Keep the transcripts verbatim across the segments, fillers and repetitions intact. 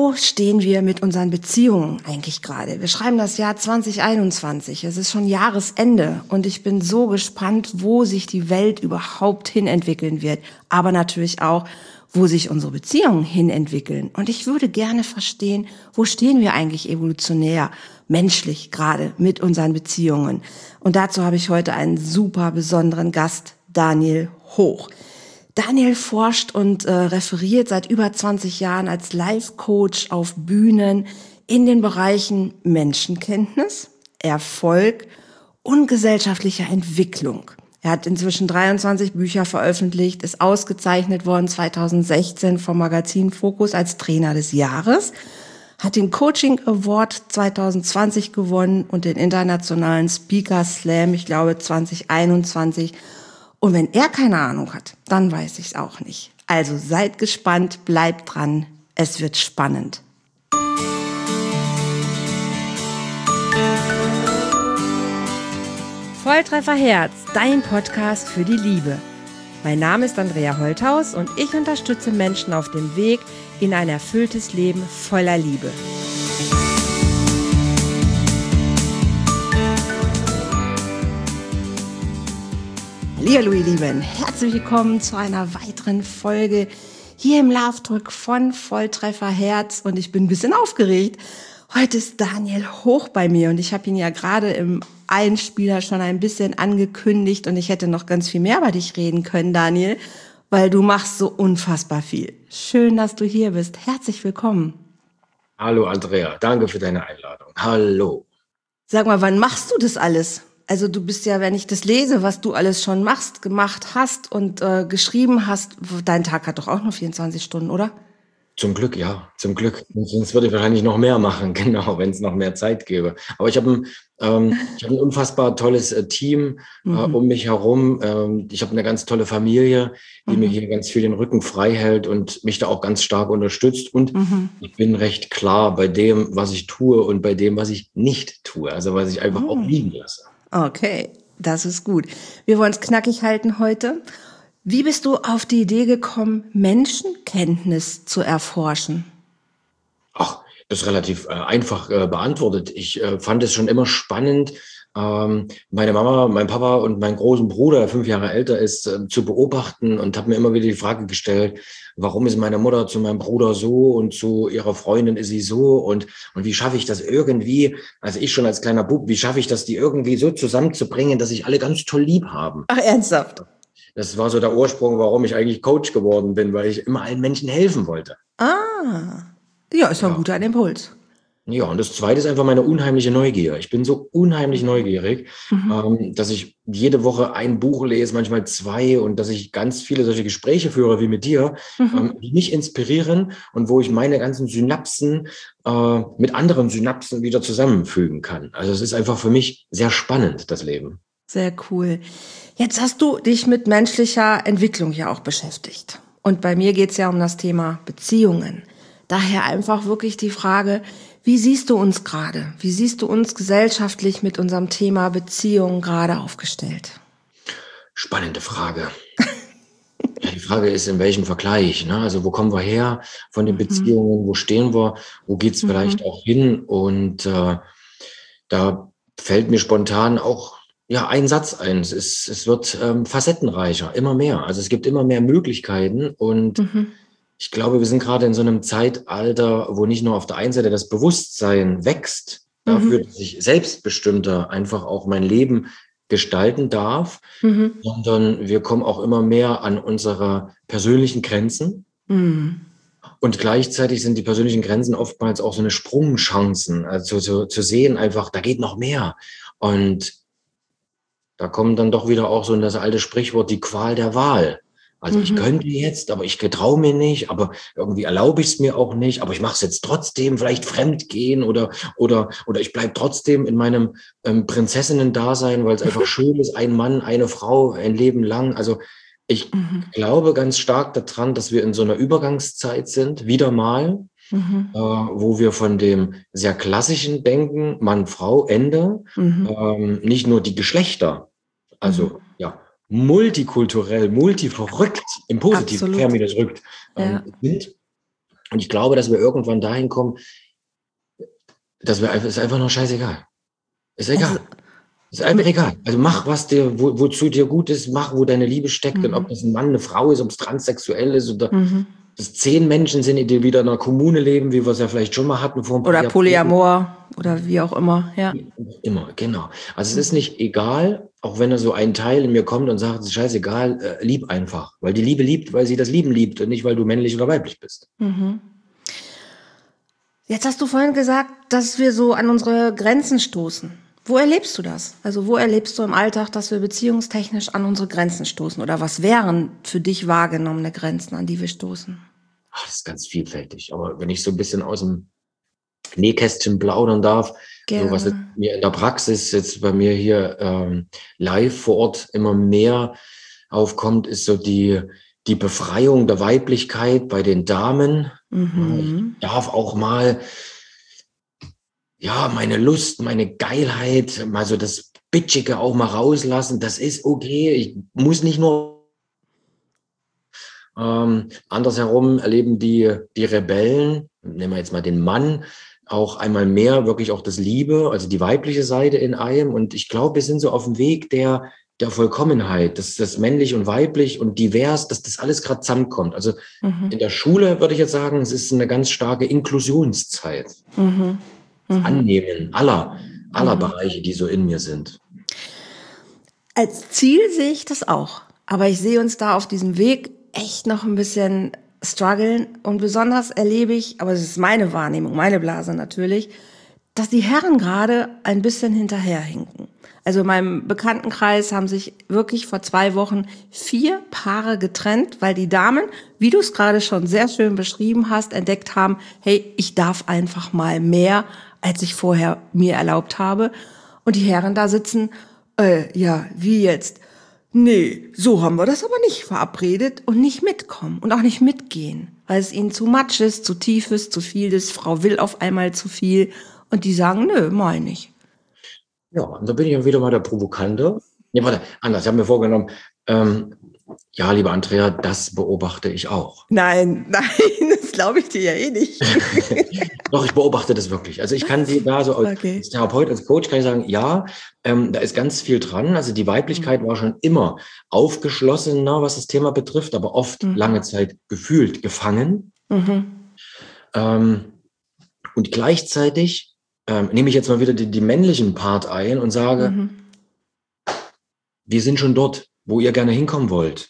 Wo stehen wir mit unseren Beziehungen eigentlich gerade? Wir schreiben das Jahr zwanzig einundzwanzig. Es ist schon Jahresende und ich bin so gespannt, wo sich die Welt überhaupt hinentwickeln wird. Aber natürlich auch, wo sich unsere Beziehungen hinentwickeln. Und ich würde gerne verstehen, wo stehen wir eigentlich evolutionär, menschlich gerade mit unseren Beziehungen. Und dazu habe ich heute einen super besonderen Gast, Daniel Hoch. Daniel forscht und äh, referiert seit über zwanzig Jahren als Life-Coach auf Bühnen in den Bereichen Menschenkenntnis, Erfolg und gesellschaftlicher Entwicklung. Er hat inzwischen dreiundzwanzig Bücher veröffentlicht, ist ausgezeichnet worden zweitausendsechzehn vom Magazin Focus als Trainer des Jahres, hat den Coaching Award zweitausendzwanzig gewonnen und den internationalen Speaker Slam, ich glaube zwanzig einundzwanzig. Und wenn er keine Ahnung hat, dann weiß ich es auch nicht. Also seid gespannt, bleibt dran, es wird spannend. Volltreffer Herz, dein Podcast für die Liebe. Mein Name ist Andrea Holthaus und ich unterstütze Menschen auf dem Weg in ein erfülltes Leben voller Liebe. Hallo ihr Lieben, herzlich willkommen zu einer weiteren Folge hier im Love Talk von Volltreffer Herz und ich bin ein bisschen aufgeregt. Heute ist Daniel Hoch bei mir und ich habe ihn ja gerade im Einspieler schon ein bisschen angekündigt und ich hätte noch ganz viel mehr über dich reden können, Daniel, weil du machst so unfassbar viel. Schön, dass du hier bist. Herzlich willkommen. Hallo Andrea, danke für deine Einladung. Hallo. Sag mal, wann machst du das alles? Also du bist ja, wenn ich das lese, was du alles schon machst, gemacht hast und äh, geschrieben hast, dein Tag hat doch auch nur vierundzwanzig Stunden, oder? Zum Glück, ja, zum Glück. Sonst würde ich wahrscheinlich noch mehr machen, genau, wenn es noch mehr Zeit gäbe. Aber ich habe ein, ähm, ich hab ein unfassbar tolles äh, Team äh, mhm. um mich herum. Ähm, ich habe eine ganz tolle Familie, die mhm. mir hier ganz viel den Rücken frei hält und mich da auch ganz stark unterstützt. Und mhm. ich bin recht klar bei dem, was ich tue und bei dem, was ich nicht tue. Also was ich einfach oh. auch liegen lasse. Okay, das ist gut. Wir wollen es knackig halten heute. Wie bist du auf die Idee gekommen, Menschenkenntnis zu erforschen? Ach, das ist relativ äh, einfach äh, beantwortet. Ich äh, fand es schon immer spannend, ähm, meine Mama, mein Papa und meinen großen Bruder, der fünf Jahre älter ist, äh, zu beobachten und habe mir immer wieder die Frage gestellt, warum ist meine Mutter zu meinem Bruder so und zu ihrer Freundin ist sie so und, und wie schaffe ich das irgendwie, also ich schon als kleiner Bub, wie schaffe ich das, die irgendwie so zusammenzubringen, dass sich alle ganz toll lieb haben? Ach, ernsthaft? Das war so der Ursprung, warum ich eigentlich Coach geworden bin, weil ich immer allen Menschen helfen wollte. Ah, ja, ist ja ein guter Impuls. Ja, und das Zweite ist einfach meine unheimliche Neugier. Ich bin so unheimlich neugierig, mhm. ähm, dass ich jede Woche ein Buch lese, manchmal zwei, und dass ich ganz viele solche Gespräche führe wie mit dir, mhm. ähm, die mich inspirieren und wo ich meine ganzen Synapsen äh, mit anderen Synapsen wieder zusammenfügen kann. Also es ist einfach für mich sehr spannend, das Leben. Sehr cool. Jetzt hast du dich mit menschlicher Entwicklung ja auch beschäftigt. Und bei mir geht es ja um das Thema Beziehungen. Daher einfach wirklich die Frage, wie siehst du uns gerade? Wie siehst du uns gesellschaftlich mit unserem Thema Beziehungen gerade aufgestellt? Spannende Frage. Ja, die Frage ist, in welchem Vergleich? Ne? Also wo kommen wir her von den Beziehungen? Mhm. Wo stehen wir? Wo geht es mhm. vielleicht auch hin? Und äh, da fällt mir spontan auch ja ein Satz ein. Es, ist, es wird ähm, facettenreicher, immer mehr. Also es gibt immer mehr Möglichkeiten und mhm. ich glaube, wir sind gerade in so einem Zeitalter, wo nicht nur auf der einen Seite das Bewusstsein wächst, mhm. dafür, dass ich selbstbestimmter einfach auch mein Leben gestalten darf, mhm. sondern wir kommen auch immer mehr an unsere persönlichen Grenzen. Mhm. Und gleichzeitig sind die persönlichen Grenzen oftmals auch so eine Sprungchancen, also zu, zu sehen einfach, da geht noch mehr. Und da kommt dann doch wieder auch so in das alte Sprichwort, die Qual der Wahl. Also mhm. ich könnte jetzt, aber ich getraue mir nicht, aber irgendwie erlaube ich es mir auch nicht, aber ich mache es jetzt trotzdem, vielleicht fremdgehen oder oder oder ich bleibe trotzdem in meinem ähm, Prinzessinnen-Dasein, weil es einfach schön ist, ein Mann, eine Frau, ein Leben lang. Also ich mhm. glaube ganz stark daran, dass wir in so einer Übergangszeit sind, wieder mal, mhm. äh, wo wir von dem sehr klassischen Denken, Mann, Frau, Ende, mhm. ähm, nicht nur die Geschlechter, also mhm. ja, multikulturell, multiverrückt, im positiven Terminus rückt, ähm, ja. sind, Und ich glaube, dass wir irgendwann dahin kommen, dass wir einfach, ist einfach noch scheißegal. Ist egal. Also, Ist einfach mit, egal. Also mach, was dir, wo, wozu dir gut ist, mach, wo deine Liebe steckt. Und ob mhm, das ein Mann, eine Frau ist, ob es transsexuell ist oder mhm. dass zehn Menschen sind, die wieder in einer Kommune leben, wie wir es ja vielleicht schon mal hatten vor ein paar Oder Jahrzehnten. Polyamor oder wie auch immer, ja. Immer, genau. Also es ist Mhm. nicht egal, auch wenn da so ein Teil in mir kommt und sagt, es ist scheißegal, äh, lieb einfach. Weil die Liebe liebt, weil sie das Lieben liebt und nicht, weil du männlich oder weiblich bist. Mhm. Jetzt hast du vorhin gesagt, dass wir so an unsere Grenzen stoßen. Wo erlebst du das? Also wo erlebst du im Alltag, dass wir beziehungstechnisch an unsere Grenzen stoßen? Oder was wären für dich wahrgenommene Grenzen, an die wir stoßen? Ach, das ist ganz vielfältig. Aber wenn ich so ein bisschen aus dem Nähkästchen plaudern darf, so was jetzt Gerne. mir in der Praxis jetzt bei mir hier ähm, live vor Ort immer mehr aufkommt, ist so die, die Befreiung der Weiblichkeit bei den Damen. Ja, ich Mhm. darf auch mal, ja, meine Lust, meine Geilheit, mal so das Bitchige auch mal rauslassen. Das ist okay. Ich muss nicht nur Ähm, andersherum erleben die, die Rebellen, nehmen wir jetzt mal den Mann, auch einmal mehr wirklich auch das Liebe, also die weibliche Seite in einem. Und ich glaube, wir sind so auf dem Weg der, der Vollkommenheit, dass das männlich und weiblich und divers, dass das alles gerade zusammenkommt. Also Mhm. in der Schule würde ich jetzt sagen, es ist eine ganz starke Inklusionszeit. Mhm. Das Mhm. Annehmen aller, aller Mhm. Bereiche, die so in mir sind. Als Ziel sehe ich das auch. Aber ich sehe uns da auf diesem Weg echt noch ein bisschen strugglen. Und besonders erlebe ich, aber es ist meine Wahrnehmung, meine Blase natürlich, dass die Herren gerade ein bisschen hinterherhinken. Also in meinem Bekanntenkreis haben sich wirklich vor zwei Wochen vier Paare getrennt, weil die Damen, wie du es gerade schon sehr schön beschrieben hast, entdeckt haben, hey, ich darf einfach mal mehr, als ich vorher mir erlaubt habe. Und die Herren da sitzen, äh, ja, wie jetzt? Nee, so haben wir das aber nicht verabredet und nicht mitkommen und auch nicht mitgehen, weil es ihnen zu much ist, zu tief ist, zu viel ist, Frau will auf einmal zu viel und die sagen, nö, meine ich. Ja, und da bin ich ja wieder mal der Provokante. Nee, warte, anders. Ich habe mir vorgenommen, ähm, ja, liebe Andrea, das beobachte ich auch. Nein, nein, das glaube ich dir ja eh nicht. Doch, ich beobachte das wirklich. Also ich kann dir da so als, Okay. als Therapeut, als Coach kann ich sagen, ja, ähm, da ist ganz viel dran. Also die Weiblichkeit war schon immer aufgeschlossener, was das Thema betrifft, aber oft lange Zeit gefühlt gefangen. Mhm. Ähm, und gleichzeitig ähm, nehme ich jetzt mal wieder die, die männlichen Part ein und sage, Mhm. wir sind schon dort, wo ihr gerne hinkommen wollt.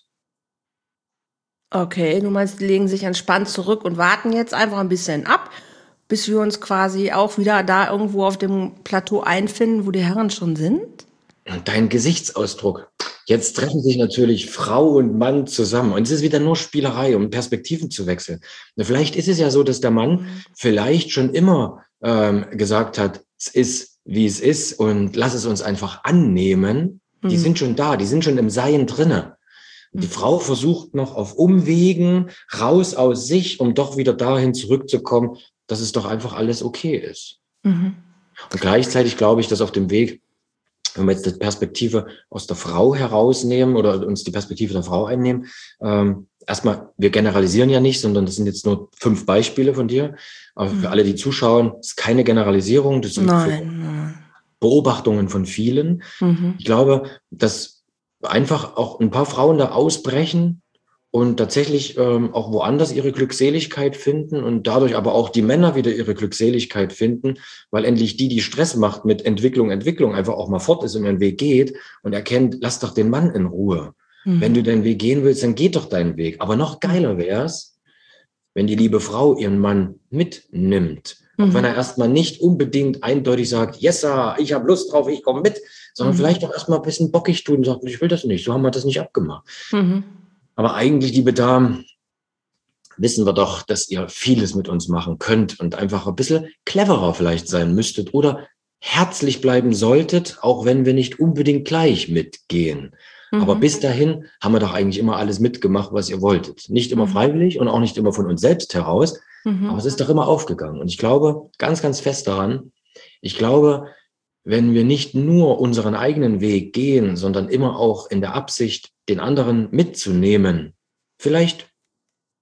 Okay, du meinst, die legen sich entspannt zurück und warten jetzt einfach ein bisschen ab, bis wir uns quasi auch wieder da irgendwo auf dem Plateau einfinden, wo die Herren schon sind? Und dein Gesichtsausdruck. Jetzt treffen sich natürlich Frau und Mann zusammen. Und es ist wieder nur Spielerei, um Perspektiven zu wechseln. Und vielleicht ist es ja so, dass der Mann vielleicht schon immer ähm, gesagt hat, es ist, wie es ist und lass es uns einfach annehmen. Die sind schon da, die sind schon im Sein drinne. Und die Frau versucht noch auf Umwegen raus aus sich, um doch wieder dahin zurückzukommen, dass es doch einfach alles okay ist. Mhm. Und gleichzeitig glaube ich, dass auf dem Weg, wenn wir jetzt die Perspektive aus der Frau herausnehmen oder uns die Perspektive der Frau einnehmen, ähm, erstmal, wir generalisieren ja nicht, sondern das sind jetzt nur fünf Beispiele von dir. Aber für alle, die zuschauen, ist keine Generalisierung, das sind so Nein, nein. Beobachtungen von vielen. Mhm. Ich glaube, dass einfach auch ein paar Frauen da ausbrechen und tatsächlich ähm, auch woanders ihre Glückseligkeit finden und dadurch aber auch die Männer wieder ihre Glückseligkeit finden, weil endlich die, die Stress macht mit Entwicklung, Entwicklung einfach auch mal fort ist und ihren Weg geht und erkennt, lass doch den Mann in Ruhe. Wenn du deinen Weg gehen willst, dann geht doch deinen Weg. Aber noch geiler wär's, wenn die liebe Frau ihren Mann mitnimmt. Auch wenn Mhm. er erstmal nicht unbedingt eindeutig sagt, yes, sir, ich habe Lust drauf, ich komme mit, sondern Mhm. vielleicht auch erstmal ein bisschen bockig tun und sagt, ich will das nicht, so haben wir das nicht abgemacht. Mhm. Aber eigentlich, liebe Damen, wissen wir doch, dass ihr vieles mit uns machen könnt und einfach ein bisschen cleverer vielleicht sein müsstet oder herzlich bleiben solltet, auch wenn wir nicht unbedingt gleich mitgehen. Aber Mhm. bis dahin haben wir doch eigentlich immer alles mitgemacht, was ihr wolltet. Nicht immer Mhm. freiwillig und auch nicht immer von uns selbst heraus, aber Mhm. es ist doch immer aufgegangen. Und ich glaube ganz, ganz fest daran, ich glaube, wenn wir nicht nur unseren eigenen Weg gehen, sondern immer auch in der Absicht, den anderen mitzunehmen, vielleicht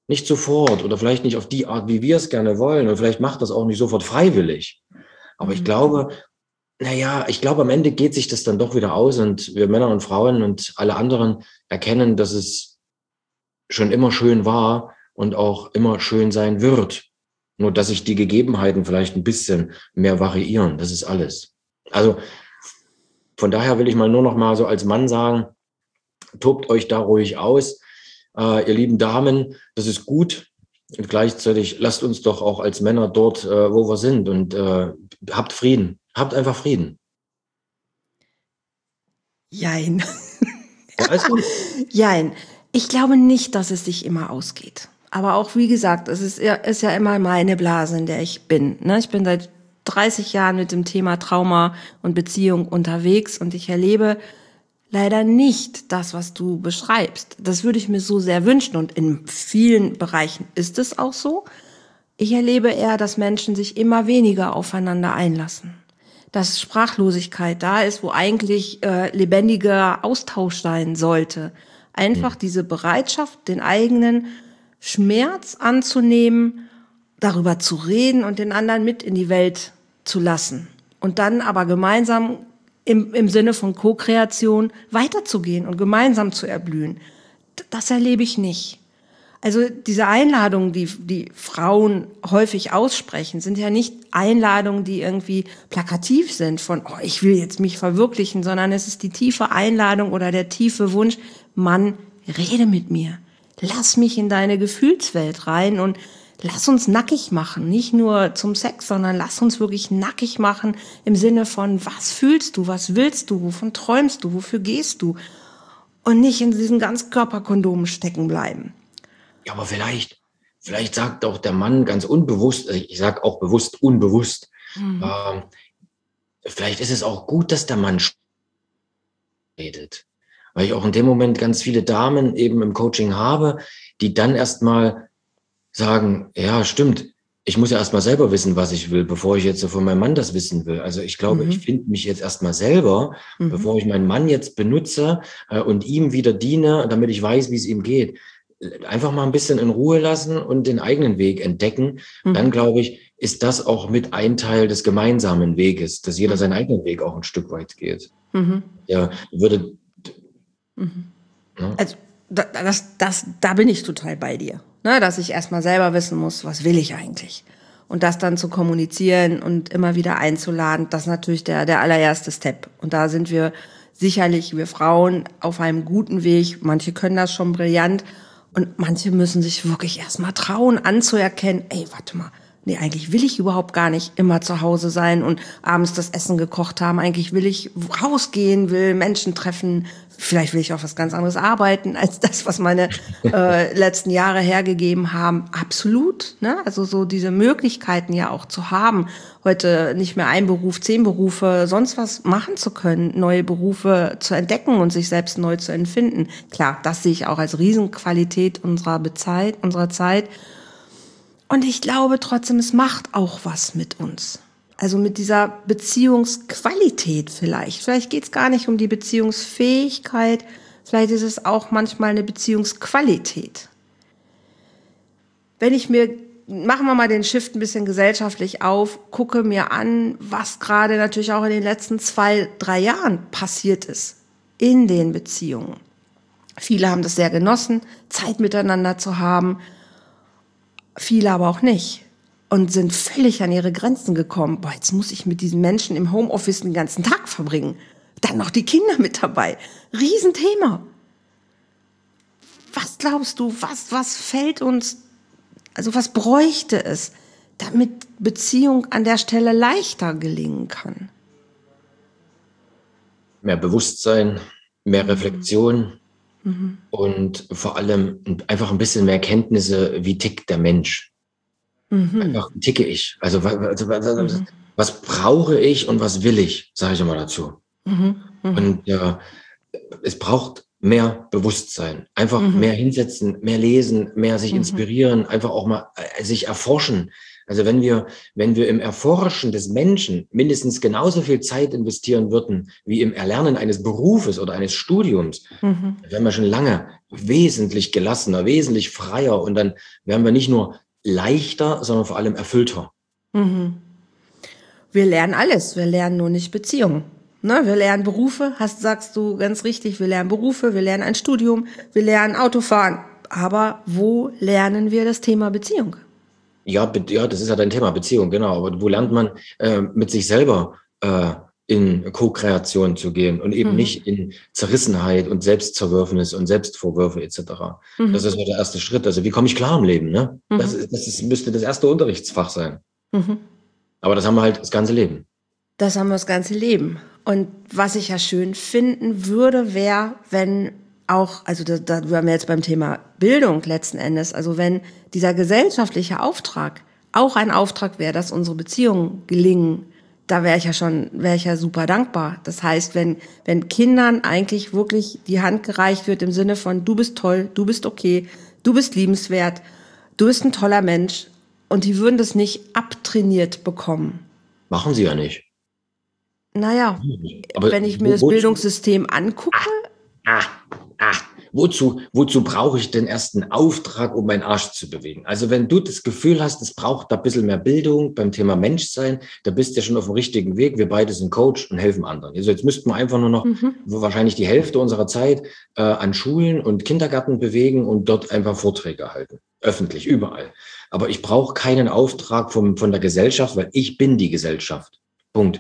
Nicht sofort oder vielleicht nicht auf die Art, wie wir es gerne wollen. Und vielleicht macht das auch nicht sofort freiwillig. Aber ich Mhm. glaube, naja, ich glaube, am Ende geht sich das dann doch wieder aus und wir Männer und Frauen und alle anderen erkennen, dass es schon immer schön war und auch immer schön sein wird. Nur, dass sich die Gegebenheiten vielleicht ein bisschen mehr variieren. Das ist alles. Also von daher will ich mal nur noch mal so als Mann sagen, tobt euch da ruhig aus. Äh, ihr lieben Damen, das ist gut. Und gleichzeitig lasst uns doch auch als Männer dort, äh, wo wir sind und äh, habt Frieden. Habt einfach Frieden. Jein. Ja, alles gut. Jein. Ich glaube nicht, dass es sich immer ausgeht. Aber auch, wie gesagt, es ist ja, ist ja immer meine Blase, in der ich bin. Ne? Ich bin seit dreißig Jahren mit dem Thema Trauma und Beziehung unterwegs und ich erlebe leider nicht das, was du beschreibst. Das würde ich mir so sehr wünschen und in vielen Bereichen ist es auch so. Ich erlebe eher, dass Menschen sich immer weniger aufeinander einlassen. Dass Sprachlosigkeit da ist, wo eigentlich äh, lebendiger Austausch sein sollte. Einfach diese Bereitschaft, den eigenen Schmerz anzunehmen, darüber zu reden und den anderen mit in die Welt zu lassen. Und dann aber gemeinsam im, im Sinne von Co-Kreation weiterzugehen und gemeinsam zu erblühen. Das erlebe ich nicht. Also diese Einladungen, die die Frauen häufig aussprechen, sind ja nicht Einladungen, die irgendwie plakativ sind von, oh, ich will jetzt mich verwirklichen, sondern es ist die tiefe Einladung oder der tiefe Wunsch, Mann, rede mit mir. Lass mich in deine Gefühlswelt rein und lass uns nackig machen. Nicht nur zum Sex, sondern lass uns wirklich nackig machen im Sinne von, was fühlst du, was willst du, wovon träumst du, wofür gehst du? Und nicht in diesen Ganzkörperkondomen stecken bleiben. Ja, aber vielleicht, vielleicht sagt auch der Mann ganz unbewusst, ich sage auch bewusst unbewusst, mhm. ähm, vielleicht ist es auch gut, dass der Mann redet. Weil ich auch in dem Moment ganz viele Damen eben im Coaching habe, die dann erstmal sagen, ja, stimmt, ich muss ja erstmal selber wissen, was ich will, bevor ich jetzt von meinem Mann das wissen will. Also ich glaube, mhm. ich finde mich jetzt erstmal selber, mhm. bevor ich meinen Mann jetzt benutze äh, und ihm wieder diene, damit ich weiß, wie es ihm geht. Einfach mal ein bisschen in Ruhe lassen und den eigenen Weg entdecken. Mhm. Dann, glaube ich, ist das auch mit ein Teil des gemeinsamen Weges, dass jeder mhm. seinen eigenen Weg auch ein Stück weit geht. Mhm. Ja, würde... Mhm. Ne? Also das, das, da bin ich total bei dir. Ne, dass ich erstmal selber wissen muss, was will ich eigentlich? Und das dann zu kommunizieren und immer wieder einzuladen, das ist natürlich der, der allererste Step. Und da sind wir sicherlich, wir Frauen, auf einem guten Weg. Manche können das schon brillant. Und manche müssen sich wirklich erstmal trauen, anzuerkennen, ey, warte mal, nee, eigentlich will ich überhaupt gar nicht immer zu Hause sein und abends das Essen gekocht haben. Eigentlich will ich rausgehen, will Menschen treffen. Vielleicht will ich auch was ganz anderes arbeiten als das, was meine äh, letzten Jahre hergegeben haben. Absolut, ne? Also so diese Möglichkeiten ja auch zu haben, heute nicht mehr ein Beruf, zehn Berufe, sonst was machen zu können, neue Berufe zu entdecken und sich selbst neu zu empfinden. Klar, das sehe ich auch als Riesenqualität unserer Bezeit, unserer Zeit. Und ich glaube trotzdem, es macht auch was mit uns. Also mit dieser Beziehungsqualität vielleicht. Vielleicht geht es gar nicht um die Beziehungsfähigkeit, vielleicht ist es auch manchmal eine Beziehungsqualität. Wenn ich mir, machen wir mal den Shift ein bisschen gesellschaftlich auf, gucke mir an, was gerade natürlich auch in den letzten zwei, drei Jahren passiert ist in den Beziehungen. Viele haben das sehr genossen, Zeit miteinander zu haben, viele aber auch nicht. Und sind völlig an ihre Grenzen gekommen. Boah, jetzt muss ich mit diesen Menschen im Homeoffice den ganzen Tag verbringen. Dann noch die Kinder mit dabei. Riesenthema. Was glaubst du, was, was fällt uns, also was bräuchte es, damit Beziehung an der Stelle leichter gelingen kann? Mehr Bewusstsein, mehr Reflexion mhm. und vor allem einfach ein bisschen mehr Kenntnisse, wie tickt der Mensch. Mhm. Einfach ticke ich. Also was, was, mhm. was brauche ich und was will ich, sage ich immer dazu. Mhm. Mhm. Und äh, es braucht mehr Bewusstsein. Einfach mhm. mehr hinsetzen, mehr lesen, mehr sich inspirieren, mhm. einfach auch mal äh, sich erforschen. Also wenn wir, wenn wir im Erforschen des Menschen mindestens genauso viel Zeit investieren würden wie im Erlernen eines Berufes oder eines Studiums, Mhm. dann wären wir schon lange wesentlich gelassener, wesentlich freier und dann wären wir nicht nur leichter, sondern vor allem erfüllter. Mhm. Wir lernen alles, wir lernen nur nicht Beziehungen. Ne? Wir lernen Berufe, hast, sagst du ganz richtig, wir lernen Berufe, wir lernen ein Studium, wir lernen Autofahren. Aber wo lernen wir das Thema Beziehung? Ja, be- ja, das ist ja dein Thema, Beziehung, genau. Aber wo lernt man äh, mit sich selber äh, in Co-Kreation zu gehen und eben Mhm. nicht in Zerrissenheit und Selbstzerwürfnis und Selbstvorwürfe et cetera. Das Mhm. ist so der erste Schritt. Also wie komme ich klar im Leben? Ne? Das Mhm. ist, das ist, müsste das erste Unterrichtsfach sein. Mhm. Aber das haben wir halt das ganze Leben. Das haben wir das ganze Leben. Und was ich ja schön finden würde, wäre, wenn auch, also da, da wären wir jetzt beim Thema Bildung letzten Endes, also wenn dieser gesellschaftliche Auftrag auch ein Auftrag wäre, dass unsere Beziehungen gelingen, da wäre ich ja schon, wäre ich ja super dankbar. Das heißt, wenn, wenn Kindern eigentlich wirklich die Hand gereicht wird im Sinne von, du bist toll, du bist okay, du bist liebenswert, du bist ein toller Mensch und die würden das nicht abtrainiert bekommen. Machen sie ja nicht. Naja, Aber wenn ich mir wo, das wozu? Bildungssystem angucke, Ah, ah, wozu, wozu brauche ich denn erst einen Auftrag, um meinen Arsch zu bewegen? Also wenn du das Gefühl hast, es braucht da ein bisschen mehr Bildung beim Thema Menschsein, da bist du ja schon auf dem richtigen Weg. Wir beide sind Coach und helfen anderen. Also jetzt müssten wir einfach nur noch mhm, wo wahrscheinlich die Hälfte unserer Zeit äh, an Schulen und Kindergärten bewegen und dort einfach Vorträge halten. Öffentlich, überall. Aber ich brauche keinen Auftrag vom, von der Gesellschaft, weil ich bin die Gesellschaft. Punkt.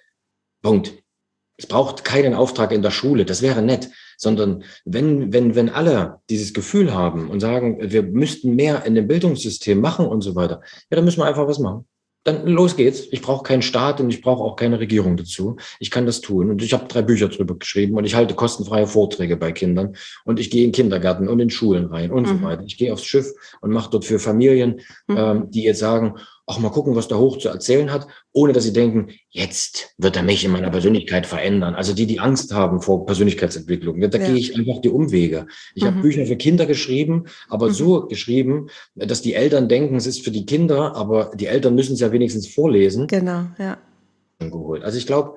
Punkt. Es braucht keinen Auftrag in der Schule, das wäre nett, sondern wenn, wenn, wenn alle dieses Gefühl haben und sagen, wir müssten mehr in dem Bildungssystem machen und so weiter, ja, dann müssen wir einfach was machen. Dann los geht's. Ich brauche keinen Staat und ich brauche auch keine Regierung dazu. Ich kann das tun. Und ich habe drei Bücher drüber geschrieben und ich halte kostenfreie Vorträge bei Kindern und ich gehe in Kindergärten und in Schulen rein und so mhm, weiter. Ich gehe aufs Schiff und mache dort für Familien, mhm, ähm, die jetzt sagen, ach, mal gucken, was der Hoch zu erzählen hat, ohne dass sie denken, jetzt wird er mich in meiner Persönlichkeit verändern. Also die, die Angst haben vor Persönlichkeitsentwicklung, da, da gehe ja, ich einfach die Umwege. Ich habe mhm, Bücher für Kinder geschrieben, aber mhm, so geschrieben, dass die Eltern denken, es ist für die Kinder, aber die Eltern müssen es ja wenigstens vorlesen. genau, ja, Geholt. Also ich glaube,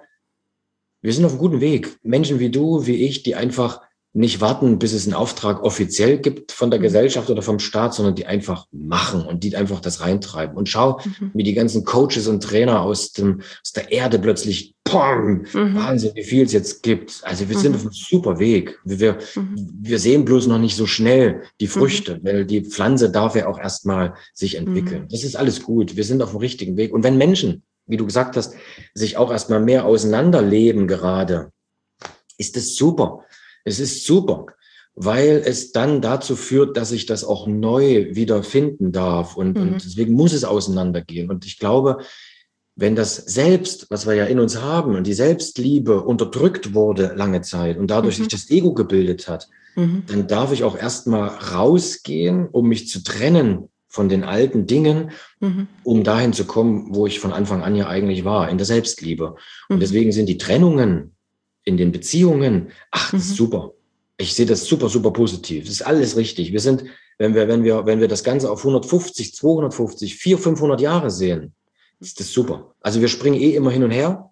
wir sind auf einem guten Weg. Menschen wie du, wie ich, die einfach nicht warten, bis es einen Auftrag offiziell gibt von der mhm, Gesellschaft oder vom Staat, sondern die einfach machen und die einfach das reintreiben. Und schau, mhm, wie die ganzen Coaches und Trainer aus, dem, aus der Erde plötzlich, pom, mhm, Wahnsinn, wie viel es jetzt gibt. Also wir sind mhm, auf einem super Weg. Wir, mhm, wir sehen bloß noch nicht so schnell die mhm, Früchte, weil die Pflanze darf ja auch erstmal sich mhm, entwickeln. Das ist alles gut. Wir sind auf dem richtigen Weg. Und wenn Menschen, wie du gesagt hast, sich auch erstmal mehr auseinanderleben gerade, ist es super. Es ist super, weil es dann dazu führt, dass ich das auch neu wieder finden darf. Und, mhm, und deswegen muss es auseinandergehen. Und ich glaube, wenn das Selbst, was wir ja in uns haben, und die Selbstliebe unterdrückt wurde lange Zeit und dadurch sich mhm, das Ego gebildet hat, mhm, dann darf ich auch erstmal rausgehen, um mich zu trennen von den alten Dingen, mhm, um dahin zu kommen, wo ich von Anfang an ja eigentlich war, in der Selbstliebe. Und mhm, deswegen sind die Trennungen in den Beziehungen, ach, das ist mhm, super. Ich sehe das super, super positiv. Das ist alles richtig. Wir sind, wenn wir, wenn wir, wenn wir das Ganze auf hundertfünfzig, zweihundertfünfzig, vierhundert, fünfhundert Jahre sehen, ist das super. Also wir springen eh immer hin und her.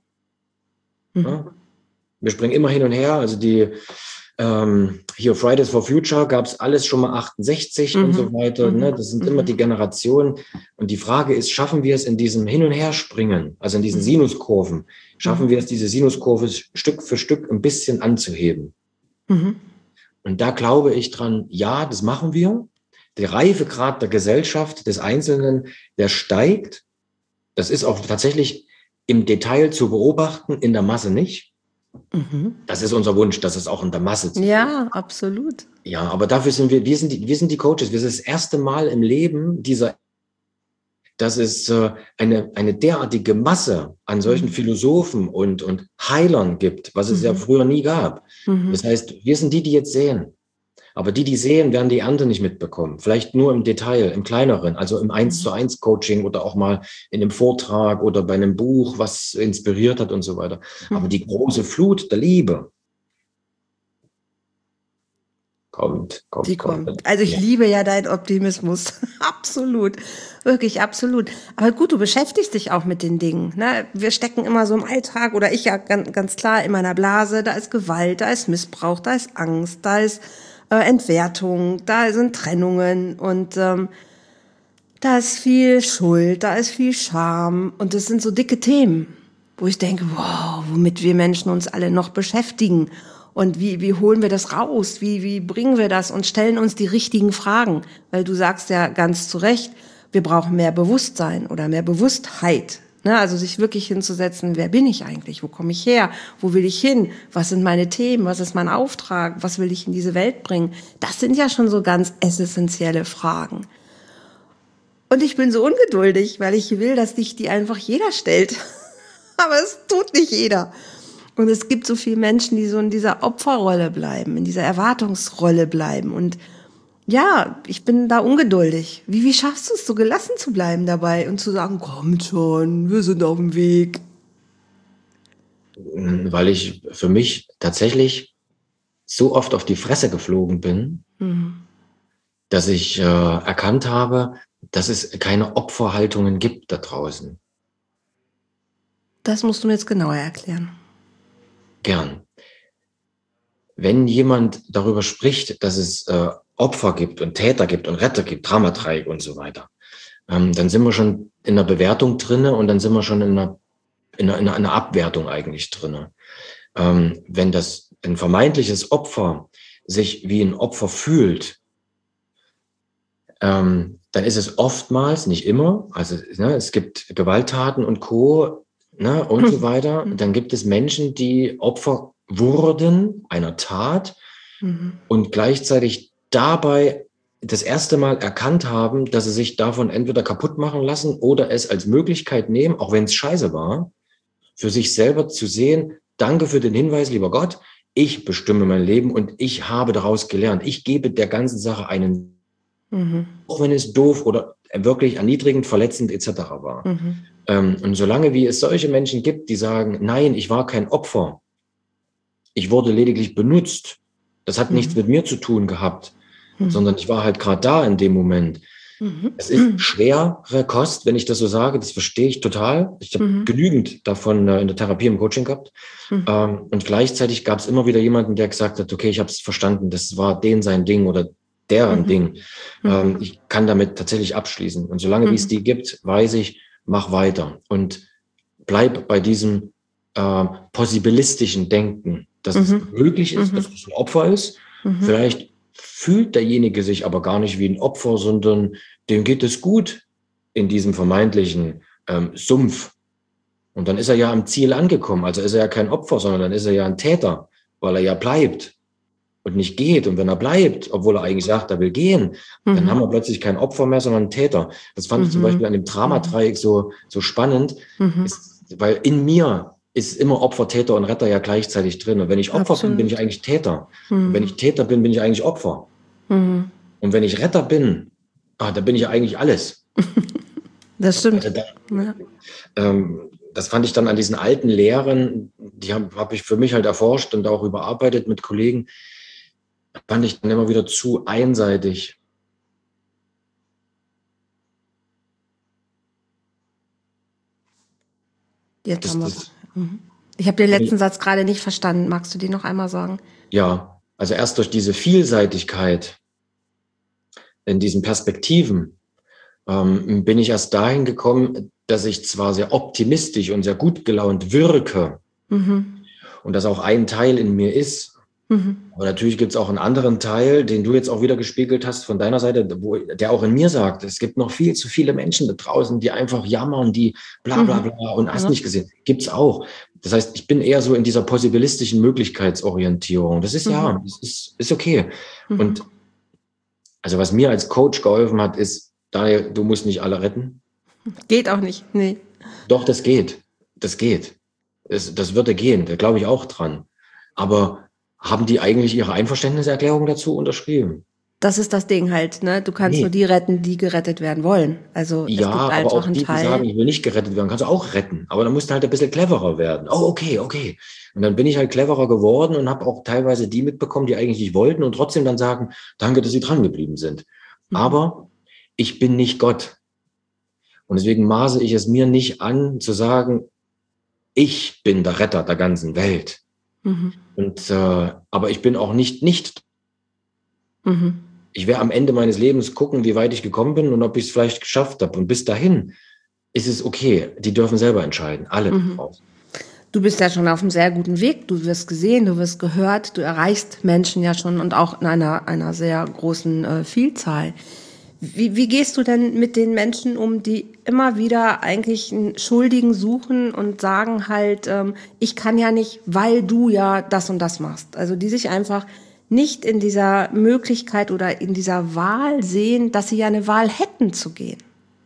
mhm, Ja? Wir springen immer hin und her. Also die, ähm, hier Fridays for Future gab es alles schon mal achtundsechzig und so mhm, weiter. Ne? mhm, Das sind immer mhm, die Generationen. Und die Frage ist, schaffen wir es in diesem Hin- und Herspringen, also in diesen mhm, Sinuskurven, schaffen mhm, wir es, diese Sinuskurve Stück für Stück ein bisschen anzuheben? mhm, Und da glaube ich dran, ja, das machen wir. Der Reifegrad der Gesellschaft, des Einzelnen, der steigt. Das ist auch tatsächlich im Detail zu beobachten, in der Masse nicht. mhm. Das ist unser Wunsch, dass es auch in der Masse zu sehen. Ja, absolut. Ja, aber dafür sind wir, wir sind die, wir sind die Coaches. Wir sind das erste Mal im Leben dieser, dass es äh, eine, eine derartige Masse an solchen Mhm, Philosophen und, und Heilern gibt, was es ja mhm, früher nie gab. mhm, Das heißt, wir sind die, die jetzt sehen. Aber die, die sehen, werden die andere nicht mitbekommen. Vielleicht nur im Detail, im Kleineren, also im Eins mhm, zu eins Coaching oder auch mal in einem Vortrag oder bei einem Buch, was inspiriert hat und so weiter. Aber mhm. die große Flut der Liebe kommt, kommt, Die kommt. kommt. Also ich Ja. liebe ja deinen Optimismus. Absolut. Wirklich, absolut. Aber gut, du beschäftigst dich auch mit den Dingen. Ne? Wir stecken immer so im Alltag, oder ich ja ganz, ganz klar in meiner Blase. Da ist Gewalt, da ist Missbrauch, da ist Angst, da ist äh, Entwertung, da sind Trennungen und ähm, da ist viel Schuld, da ist viel Scham. Und das sind so dicke Themen, wo ich denke, wow, womit wir Menschen uns alle noch beschäftigen. Und wie, wie holen wir das raus? Wie, wie bringen wir das und stellen uns die richtigen Fragen? Weil du sagst ja ganz zu Recht, wir brauchen mehr Bewusstsein oder mehr Bewusstheit. Ne? Also sich wirklich hinzusetzen, wer bin ich eigentlich? Wo komme ich her? Wo will ich hin? Was sind meine Themen? Was ist mein Auftrag? Was will ich in diese Welt bringen? Das sind ja schon so ganz essentielle Fragen. Und ich bin so ungeduldig, weil ich will, dass sich die einfach jeder stellt. Aber es tut nicht jeder. Und es gibt so viele Menschen, die so in dieser Opferrolle bleiben, in dieser Erwartungsrolle bleiben. Und ja, ich bin da ungeduldig. Wie, wie schaffst du es, so gelassen zu bleiben dabei und zu sagen, kommt schon, wir sind auf dem Weg? Weil ich für mich tatsächlich so oft auf die Fresse geflogen bin, mhm. dass ich äh, erkannt habe, dass es keine Opferhaltungen gibt da draußen. Das musst du mir jetzt genauer erklären. Gern. Wenn jemand darüber spricht, dass es äh, Opfer gibt und Täter gibt und Retter gibt, Dramadreieck und so weiter, ähm, dann sind wir schon in einer Bewertung drinne und dann sind wir schon in einer, in einer, in einer Abwertung eigentlich drinne. Ähm, wenn das ein vermeintliches Opfer sich wie ein Opfer fühlt, ähm, dann ist es oftmals, nicht immer, also ne, es gibt Gewalttaten und Co., ne, und so weiter. Dann gibt es Menschen, die Opfer wurden einer Tat mhm. und gleichzeitig dabei das erste Mal erkannt haben, dass sie sich davon entweder kaputt machen lassen oder es als Möglichkeit nehmen, auch wenn es scheiße war, für sich selber zu sehen, danke für den Hinweis, lieber Gott, ich bestimme mein Leben und ich habe daraus gelernt. Ich gebe der ganzen Sache einen, mhm. auch wenn es doof oder wirklich erniedrigend, verletzend et cetera war. Mhm. Ähm, und solange wie es solche Menschen gibt, die sagen, nein, ich war kein Opfer, ich wurde lediglich benutzt, das hat mhm. nichts mit mir zu tun gehabt, mhm. sondern ich war halt gerade da in dem Moment. Mhm. Es ist schwere Kost, wenn ich das so sage, das verstehe ich total. Ich habe mhm. genügend davon äh, in der Therapie im Coaching gehabt. Mhm. Ähm, und gleichzeitig gab es immer wieder jemanden, der gesagt hat, okay, ich habe es verstanden, das war den sein Ding oder deren mhm. Ding. Ähm, mhm. Ich kann damit tatsächlich abschließen. Und solange mhm. wie es die gibt, weiß ich, mach weiter und bleib bei diesem äh, possibilistischen Denken, dass mhm. es möglich ist, mhm. dass es ein Opfer ist. Mhm. Vielleicht fühlt derjenige sich aber gar nicht wie ein Opfer, sondern dem geht es gut in diesem vermeintlichen ähm, Sumpf. Und dann ist er ja am Ziel angekommen. Also ist er ja kein Opfer, sondern dann ist er ja ein Täter, weil er ja bleibt und nicht geht. Und wenn er bleibt, obwohl er eigentlich sagt, er will gehen, mhm. dann haben wir plötzlich kein Opfer mehr, sondern einen Täter. Das fand mhm. ich zum Beispiel an dem Dramadreieck so, so spannend, mhm. ist, weil in mir ist immer Opfer, Täter und Retter ja gleichzeitig drin. Und wenn ich Opfer Absolut. bin, bin ich eigentlich Täter. Mhm. Und wenn ich Täter bin, bin ich eigentlich Opfer. Mhm. Und wenn ich Retter bin, ah, dann bin ich ja eigentlich alles. Das stimmt. Also da, ja. ähm, das fand ich dann an diesen alten Lehren, die habe hab ich für mich halt erforscht und auch überarbeitet mit Kollegen, fand ich dann immer wieder zu einseitig. Jetzt das, haben wir das, Ich habe den letzten Satz gerade nicht verstanden. Magst du den noch einmal sagen? Ja, also erst durch diese Vielseitigkeit in diesen Perspektiven ähm, bin ich erst dahin gekommen, dass ich zwar sehr optimistisch und sehr gut gelaunt wirke mhm. und das auch ein Teil in mir ist, mhm. aber natürlich gibt es auch einen anderen Teil, den du jetzt auch wieder gespiegelt hast von deiner Seite, wo, der auch in mir sagt, es gibt noch viel zu viele Menschen da draußen, die einfach jammern, die bla bla bla und hast ja. nicht gesehen. Gibt's auch. Das heißt, ich bin eher so in dieser possibilistischen Möglichkeitsorientierung. Das ist mhm. ja, das ist, ist okay. Mhm. Und also was mir als Coach geholfen hat, ist, Daniel, du musst nicht alle retten. Geht auch nicht, nee. Doch, das geht. Das geht. Das, das würde gehen, da glaube ich auch dran. Aber haben die eigentlich ihre Einverständniserklärung dazu unterschrieben? Das ist das Ding halt, ne? Du kannst nur Nee. die retten, die gerettet werden wollen. Also es Ja, gibt aber einfach auch einen die, die sagen, Teil. ich will nicht gerettet werden, kannst du auch retten. Aber dann musst du halt ein bisschen cleverer werden. Oh, okay, okay. Und dann bin ich halt cleverer geworden und habe auch teilweise die mitbekommen, die eigentlich nicht wollten und trotzdem dann sagen, danke, dass sie dran geblieben sind. Mhm. Aber ich bin nicht Gott. Und deswegen maße ich es mir nicht an, zu sagen, ich bin der Retter der ganzen Welt. Mhm. Und äh, aber ich bin auch nicht nicht. Mhm. Ich werde am Ende meines Lebens gucken, wie weit ich gekommen bin und ob ich es vielleicht geschafft habe. Und bis dahin ist es okay. Die dürfen selber entscheiden, alle da Mhm. draußen. Du bist ja schon auf einem sehr guten Weg. Du wirst gesehen, du wirst gehört, du erreichst Menschen ja schon und auch in einer, einer sehr großen äh, Vielzahl. Wie, wie gehst du denn mit den Menschen um, die immer wieder eigentlich einen Schuldigen suchen und sagen halt, ähm, ich kann ja nicht, weil du ja das und das machst. Also die sich einfach nicht in dieser Möglichkeit oder in dieser Wahl sehen, dass sie ja eine Wahl hätten zu gehen.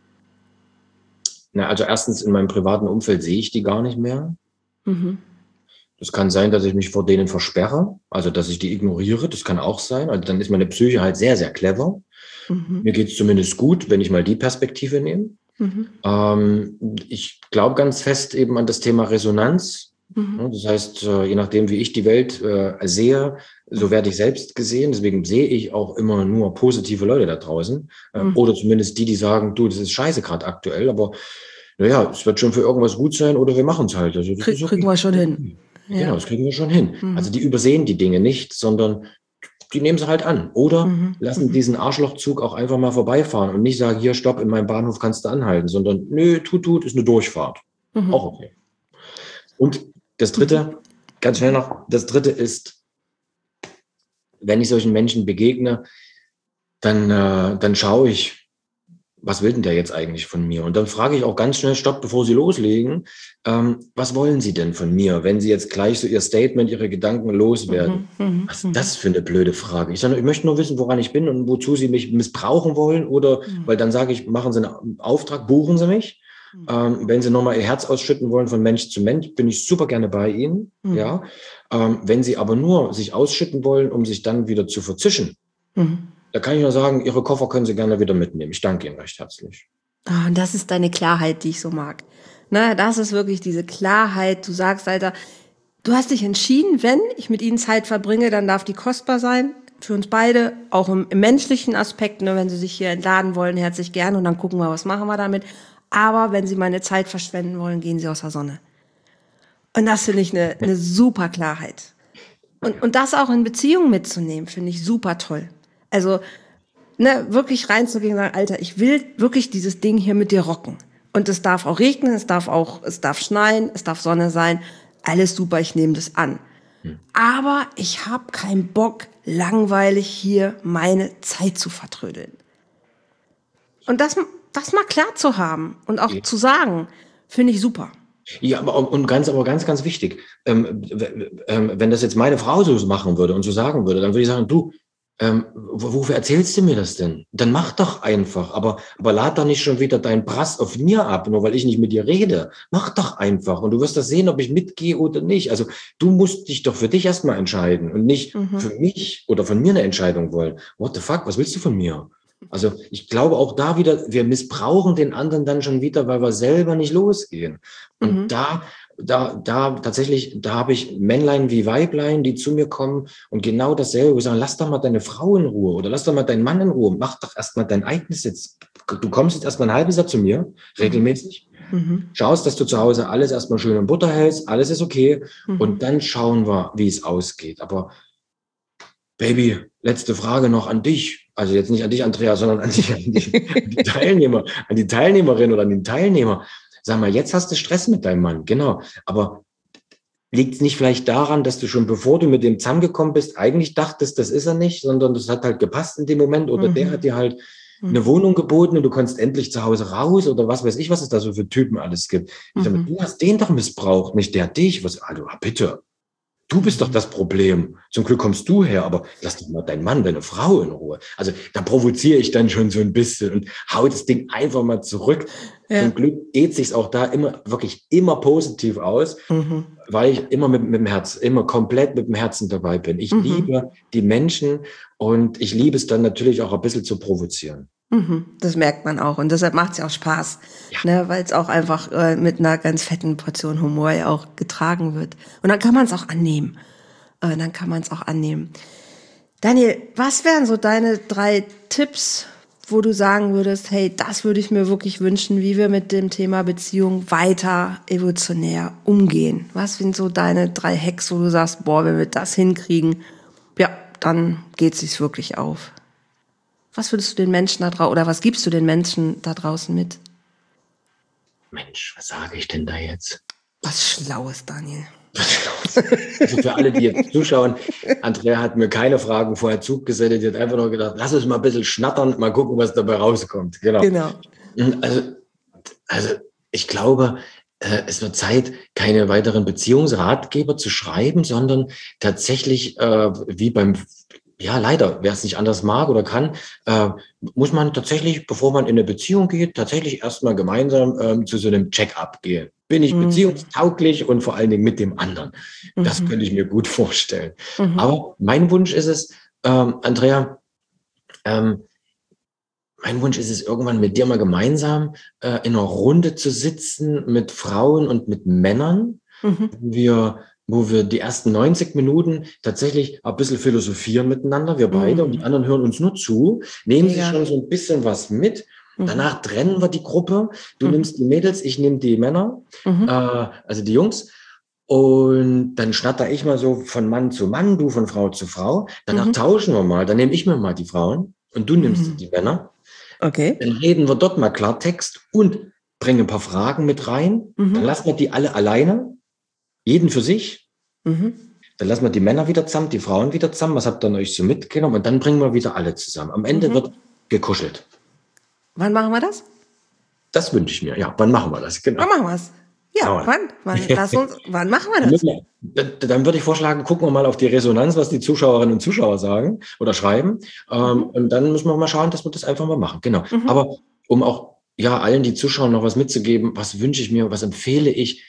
Na, also erstens in meinem privaten Umfeld sehe ich die gar nicht mehr. Mhm. Das kann sein, dass ich mich vor denen versperre, also dass ich die ignoriere. Das kann auch sein. Also dann ist meine Psyche halt sehr, sehr clever. Mhm. Mir geht es zumindest gut, wenn ich mal die Perspektive nehme. Mhm. Ähm, ich glaube ganz fest eben an das Thema Resonanz. Mhm. Ja, das heißt, äh, je nachdem, wie ich die Welt äh, sehe, so werde ich selbst gesehen. Deswegen sehe ich auch immer nur positive Leute da draußen. Äh, Mhm. oder zumindest die, die sagen, du, das ist scheiße gerade aktuell, aber naja, es wird schon für irgendwas gut sein oder wir machen es halt. Also das ist Krieg, kriegen okay. wir schon hin. Genau, Ja. das kriegen wir schon hin. Also Mhm. die übersehen die Dinge nicht, sondern die nehmen sie halt an. Oder Mhm. lassen Mhm. diesen Arschlochzug auch einfach mal vorbeifahren und nicht sagen, hier, stopp, in meinem Bahnhof kannst du anhalten, sondern nö, tut, tut, ist eine Durchfahrt. Mhm. Auch okay. Und das Mhm. Dritte, ganz schnell noch, das Dritte ist, wenn ich solchen Menschen begegne, dann, äh, dann schaue ich, was will denn der jetzt eigentlich von mir? Und dann frage ich auch ganz schnell, stopp, bevor Sie loslegen, ähm, was wollen Sie denn von mir, wenn Sie jetzt gleich so Ihr Statement, Ihre Gedanken loswerden? Mhm. Mhm. Was ist Mhm. das für eine blöde Frage? Ich sage, ich möchte nur wissen, woran ich bin und wozu Sie mich missbrauchen wollen oder, Mhm. weil dann sage ich, machen Sie einen Auftrag, buchen Sie mich. Ähm, wenn Sie nochmal Ihr Herz ausschütten wollen von Mensch zu Mensch, bin ich super gerne bei Ihnen. Mhm. Ja. Ähm, wenn Sie aber nur sich ausschütten wollen, um sich dann wieder zu verzischen, Mhm. da kann ich nur sagen, Ihre Koffer können Sie gerne wieder mitnehmen. Ich danke Ihnen recht herzlich. Ah, und das ist deine Klarheit, die ich so mag. Ne, das ist wirklich diese Klarheit. Du sagst, Alter, du hast dich entschieden, wenn ich mit ihnen Zeit verbringe, dann darf die kostbar sein. Für uns beide, auch im, im menschlichen Aspekt, ne, wenn sie sich hier entladen wollen, herzlich gerne und dann gucken wir, was machen wir damit. Aber wenn sie meine Zeit verschwenden wollen, gehen sie aus der Sonne. Und das finde ich eine, eine super Klarheit. Und, und das auch in Beziehungen mitzunehmen, finde ich super toll. Also, ne, wirklich reinzugehen und sagen, Alter, ich will wirklich dieses Ding hier mit dir rocken. Und es darf auch regnen, es darf auch, es darf schneien, es darf Sonne sein. Alles super, ich nehme das an. Aber ich habe keinen Bock, langweilig hier meine Zeit zu vertrödeln. Und das, das mal klar zu haben und auch zu sagen, finde ich super. Ja, aber und ganz, aber ganz, ganz wichtig. Ähm, ähm, wenn das jetzt meine Frau so machen würde und so sagen würde, dann würde ich sagen, du, ähm, wofür erzählst du mir das denn? Dann mach doch einfach, aber, aber lad doch nicht schon wieder deinen Brass auf mir ab, nur weil ich nicht mit dir rede. Mach doch einfach und du wirst das sehen, ob ich mitgehe oder nicht. Also du musst dich doch für dich erstmal entscheiden und nicht Mhm. für mich oder von mir eine Entscheidung wollen. What the fuck, was willst du von mir? Also ich glaube auch da wieder, wir missbrauchen den anderen dann schon wieder, weil wir selber nicht losgehen. Und Mhm. da, da, da tatsächlich, da habe ich Männlein wie Weiblein, die zu mir kommen und genau dasselbe wo sagen, lass doch mal deine Frau in Ruhe oder lass doch mal deinen Mann in Ruhe, mach doch erstmal dein eigenes jetzt. Du kommst jetzt erstmal ein halbes Jahr zu mir, regelmäßig, Mhm. schaust, dass du zu Hause alles erstmal schön in Butter hältst, alles ist okay Mhm. und dann schauen wir, wie es ausgeht. Aber Baby, letzte Frage noch an dich. Also jetzt nicht an dich, Andrea, sondern an die, an die, an die Teilnehmer, an die Teilnehmerin oder an den Teilnehmer. Sag mal, jetzt hast du Stress mit deinem Mann, genau. Aber liegt es nicht vielleicht daran, dass du schon bevor du mit dem zusammengekommen bist, eigentlich dachtest, das ist er nicht, sondern das hat halt gepasst in dem Moment oder der hat dir halt eine Wohnung geboten und du konntest endlich zu Hause raus oder was weiß ich, was es da so für Typen alles gibt. Ich sage, Mhm. du hast den doch missbraucht, nicht der dich. Was, also bitte. Du bist doch das Problem. Zum Glück kommst du her, aber lass doch mal deinen Mann, deine Frau in Ruhe. Also da provoziere ich dann schon so ein bisschen und hau das Ding einfach mal zurück. Ja. Zum Glück geht sich's auch da immer, wirklich immer positiv aus, mhm. weil ich immer mit, mit dem Herz, immer komplett mit dem Herzen dabei bin. Ich mhm. liebe die Menschen und ich liebe es dann natürlich auch ein bisschen zu provozieren. Das merkt man auch und deshalb macht es ja auch Spaß, ja. ne, weil es auch einfach äh, mit einer ganz fetten Portion Humor ja auch getragen wird. Und dann kann man es auch annehmen. Äh, dann kann man es auch annehmen. Daniel, was wären so deine drei Tipps, wo du sagen würdest, hey, das würde ich mir wirklich wünschen, wie wir mit dem Thema Beziehung weiter evolutionär umgehen? Was sind so deine drei Hacks, wo du sagst, boah, wenn wir das hinkriegen, ja, dann geht es sich wirklich auf? Was würdest du den Menschen da draußen, oder was gibst du den Menschen da draußen mit? Mensch, was sage ich denn da jetzt? Was Schlaues, Daniel. Was Schlaues. Also für alle, die jetzt zuschauen, Andrea hat mir keine Fragen vorher zugesendet, die hat einfach nur gedacht, lass uns mal ein bisschen schnattern, mal gucken, was dabei rauskommt. Genau. genau. Also, also ich glaube, äh, es wird Zeit, keine weiteren Beziehungsratgeber zu schreiben, sondern tatsächlich äh, wie beim Ja, leider, wer es nicht anders mag oder kann, äh, muss man tatsächlich, bevor man in eine Beziehung geht, tatsächlich erstmal gemeinsam ähm, zu so einem Check-up gehen. Bin ich mhm. beziehungstauglich und vor allen Dingen mit dem anderen? Mhm. Das könnte ich mir gut vorstellen. Mhm. Aber mein Wunsch ist es, ähm, Andrea, ähm, mein Wunsch ist es, irgendwann mit dir mal gemeinsam äh, in einer Runde zu sitzen mit Frauen und mit Männern, mhm. wo wir wo wir die ersten neunzig Minuten tatsächlich ein bisschen philosophieren miteinander, wir beide, mm. und die anderen hören uns nur zu, nehmen ja. sich schon so ein bisschen was mit. Mm. Danach trennen wir die Gruppe. Du mm. nimmst die Mädels, ich nehme die Männer, mm. äh, also die Jungs. Und dann schnatter ich mal so von Mann zu Mann, du von Frau zu Frau. Danach mm. tauschen wir mal. Dann nehme ich mir mal die Frauen und du nimmst mm. die Männer. Okay. Dann reden wir dort mal Klartext und bringen ein paar Fragen mit rein. Mm. Dann lassen wir die alle alleine. Jeden für sich. Mhm. Dann lassen wir die Männer wieder zusammen, die Frauen wieder zusammen. Was habt ihr euch so mitgenommen? Und dann bringen wir wieder alle zusammen. Am Ende mhm. wird gekuschelt. Wann machen wir das? Das wünsche ich mir. Ja, wann machen wir das? Genau. Wann machen wir es? Ja, ja, wann? Wann, lass uns, wann machen wir das? Dann, dann würde ich vorschlagen, gucken wir mal auf die Resonanz, was die Zuschauerinnen und Zuschauer sagen oder schreiben. Ähm, mhm. Und dann müssen wir mal schauen, dass wir das einfach mal machen. Genau. Mhm. Aber um auch ja allen, die zuschauen, noch was mitzugeben, was wünsche ich mir, was empfehle ich?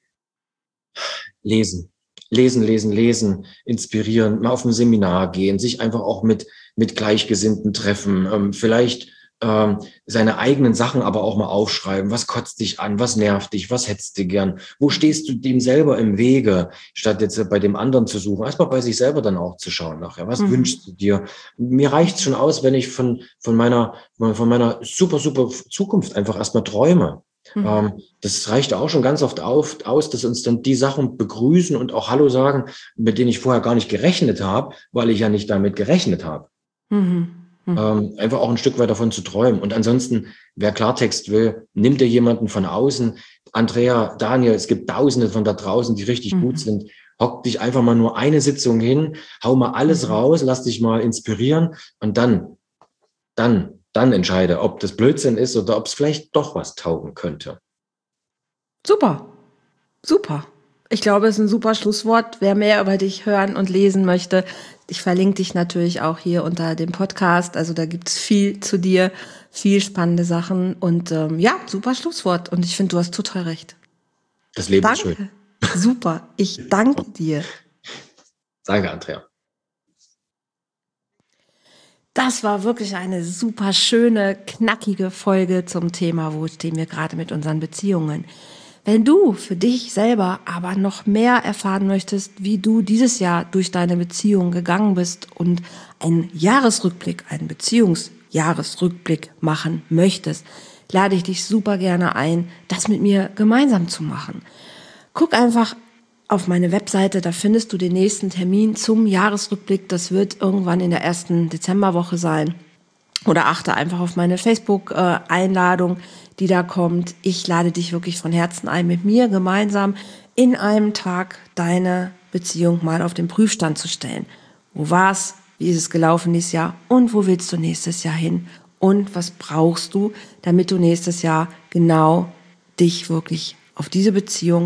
Lesen. Lesen, lesen, lesen, inspirieren, mal auf ein Seminar gehen, sich einfach auch mit, mit Gleichgesinnten treffen, ähm, vielleicht ähm, seine eigenen Sachen aber auch mal aufschreiben. Was kotzt dich an? Was nervt dich? Was hättest du gern? Wo stehst du dem selber im Wege, statt jetzt bei dem anderen zu suchen? Erstmal bei sich selber dann auch zu schauen nachher. Was mhm. wünschst du dir? Mir reicht's schon aus, wenn ich von, von meiner, von meiner super, super Zukunft einfach erstmal träume. Mhm. Ähm, das reicht auch schon ganz oft auf, aus, dass uns dann die Sachen begrüßen und auch Hallo sagen, mit denen ich vorher gar nicht gerechnet habe, weil ich ja nicht damit gerechnet habe. Mhm. Mhm. Ähm, einfach auch ein Stück weit davon zu träumen. Und ansonsten, wer Klartext will, nimmt dir jemanden von außen. Andrea, Daniel, es gibt Tausende von da draußen, die richtig mhm. gut sind. Hock dich einfach mal nur eine Sitzung hin, hau mal alles mhm. raus, lass dich mal inspirieren und dann, dann Dann entscheide, ob das Blödsinn ist oder ob es vielleicht doch was taugen könnte. Super, super. Ich glaube, es ist ein super Schlusswort. Wer mehr über dich hören und lesen möchte, ich verlinke dich natürlich auch hier unter dem Podcast. Also da gibt es viel zu dir, viel spannende Sachen. Und ähm, ja, super Schlusswort. Und ich finde, du hast total recht. Das Leben danke. ist schön. Super, ich danke dir. Danke, Andrea. Das war wirklich eine super schöne, knackige Folge zum Thema, wo stehen wir gerade mit unseren Beziehungen. Wenn du für dich selber aber noch mehr erfahren möchtest, wie du dieses Jahr durch deine Beziehung gegangen bist und einen Jahresrückblick, einen Beziehungsjahresrückblick machen möchtest, lade ich dich super gerne ein, das mit mir gemeinsam zu machen. Guck einfach auf meine Webseite, da findest du den nächsten Termin zum Jahresrückblick. Das wird irgendwann in der ersten Dezemberwoche sein. Oder achte einfach auf meine Facebook-Einladung, die da kommt. Ich lade dich wirklich von Herzen ein, mit mir gemeinsam in einem Tag deine Beziehung mal auf den Prüfstand zu stellen. Wo war's? Wie ist es gelaufen dieses Jahr? Und wo willst du nächstes Jahr hin? Und was brauchst du, damit du nächstes Jahr genau dich wirklich auf diese Beziehung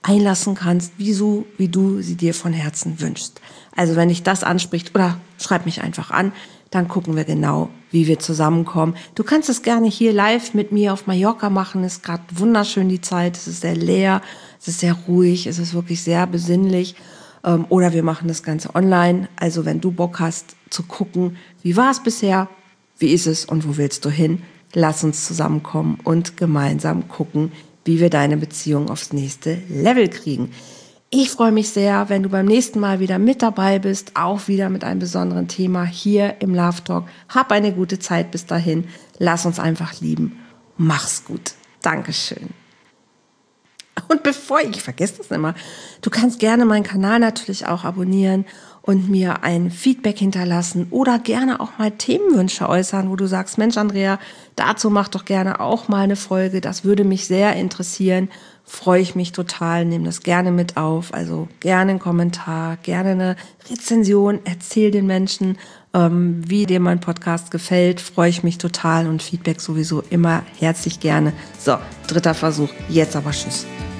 einlassen kannst, wie, so, wie du sie dir von Herzen wünschst. Also wenn dich das anspricht, oder schreib mich einfach an, dann gucken wir genau, wie wir zusammenkommen. Du kannst es gerne hier live mit mir auf Mallorca machen. Es ist gerade wunderschön die Zeit. Es ist sehr leer, es ist sehr ruhig, es ist wirklich sehr besinnlich. Oder wir machen das Ganze online. Also wenn du Bock hast zu gucken, wie war es bisher, wie ist es und wo willst du hin, lass uns zusammenkommen und gemeinsam gucken, wie wir deine Beziehung aufs nächste Level kriegen. Ich freue mich sehr, wenn du beim nächsten Mal wieder mit dabei bist, auch wieder mit einem besonderen Thema hier im Love Talk. Hab eine gute Zeit bis dahin. Lass uns einfach lieben. Mach's gut. Dankeschön. Und bevor ich, ich vergesse das immer, du kannst gerne meinen Kanal natürlich auch abonnieren und mir ein Feedback hinterlassen oder gerne auch mal Themenwünsche äußern, wo du sagst, Mensch Andrea, dazu mach doch gerne auch mal eine Folge, das würde mich sehr interessieren, freue ich mich total, nehme das gerne mit auf, also gerne einen Kommentar, gerne eine Rezension, erzähl den Menschen, ähm, wie dir mein Podcast gefällt, freue ich mich total und Feedback sowieso immer herzlich gerne. So, dritter Versuch, jetzt aber tschüss.